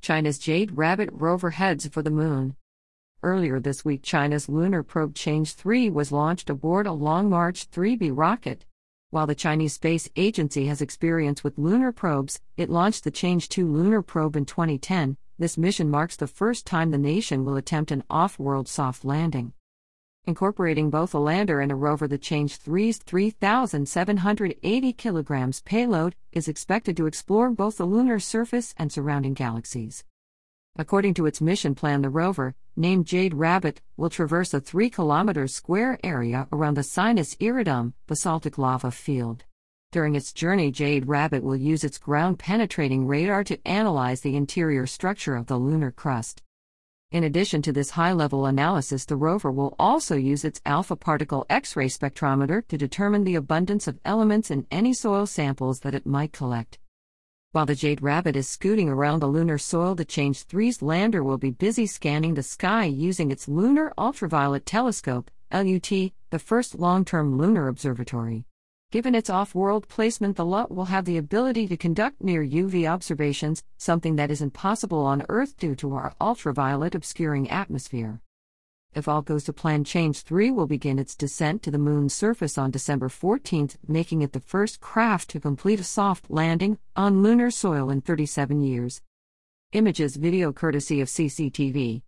China's Jade Rabbit rover heads for the moon. Earlier this week, China's lunar probe Change 3 was launched aboard a Long March 3B rocket. While the Chinese Space Agency has experience with lunar probes, it launched the Change 2 lunar probe in 2010. This mission marks the first time the nation will attempt an off-world soft landing. Incorporating both a lander and a rover, the Change 3's 3,780 kilograms payload is expected to explore both the lunar surface and surrounding galaxies. According to its mission plan, the rover, named Jade Rabbit, will traverse a 3-kilometer square area around the Sinus Iridum basaltic lava field. During its journey, Jade Rabbit will use its ground-penetrating radar to analyze the interior structure of the lunar crust. In addition to this high-level analysis, the rover will also use its alpha particle X-ray spectrometer to determine the abundance of elements in any soil samples that it might collect. While the Jade Rabbit is scooting around the lunar soil, the Change 3's lander will be busy scanning the sky using its Lunar Ultraviolet Telescope, LUT, the first long-term lunar observatory. Given its off-world placement, the LUT will have the ability to conduct near-UV observations, something that isn't possible on Earth due to our ultraviolet obscuring atmosphere. If all goes to plan, Change 3 will begin its descent to the Moon's surface on December 14, making it the first craft to complete a soft landing on lunar soil in 37 years. Images video courtesy of CCTV.